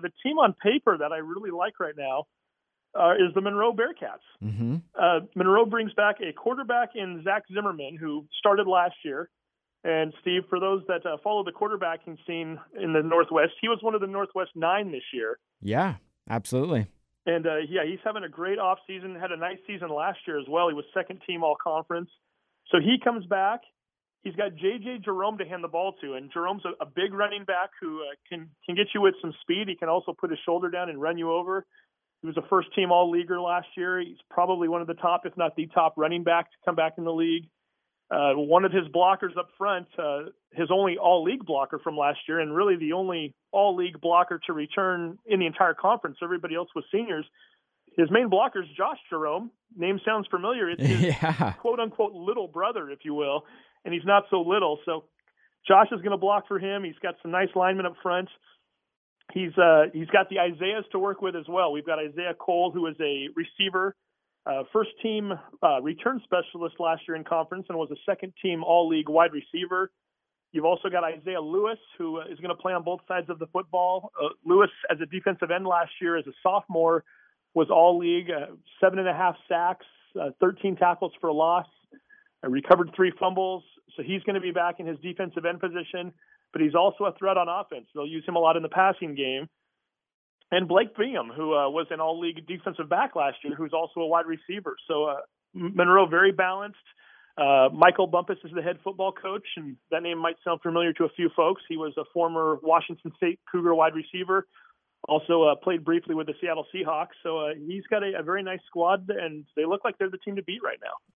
the team on paper that I really like right now is the Monroe Bearcats. Mm-hmm. Monroe brings back a quarterback in Zach Zimmerman, who started last year. And Steve, for those that follow the quarterbacking scene in the Northwest, he was one of the Northwest 9 this year. Yeah, absolutely. And he's having a great offseason, had a nice season last year as well. He was second team all conference. So he comes back. He's got J.J. Jerome to hand the ball to, and Jerome's a big running back who can get you with some speed. He can also put his shoulder down and run you over. He was a first-team All-Leaguer last year. He's probably one of the top, if not the top, running back to come back in the league. One of his blockers up front, his only All-League blocker from last year, and really the only All-League blocker to return in the entire conference. Everybody else was seniors. His main blocker is Josh Jerome. Name sounds familiar. It's his Yeah. quote-unquote little brother, if you will, and he's not so little. So Josh is going to block for him. He's got some nice linemen up front. He's got the Isaiahs to work with as well. We've got Isaiah Cole, who is a receiver, first-team return specialist last year in conference and was a second-team All-League wide receiver. You've also got Isaiah Lewis, who is going to play on both sides of the football. Lewis, as a defensive end last year, as a sophomore, was All-League, 7.5 sacks, 13 tackles for loss, recovered 3 fumbles. So he's going to be back in his defensive end position, but he's also a threat on offense. They'll use him a lot in the passing game. And Blake Bingham, who was an All-League defensive back last year, who's also a wide receiver. So Monroe, very balanced. Michael Bumpus is the head football coach, and that name might sound familiar to a few folks. He was a former Washington State Cougar wide receiver, also played briefly with the Seattle Seahawks. So he's got a very nice squad, and they look like they're the team to beat right now.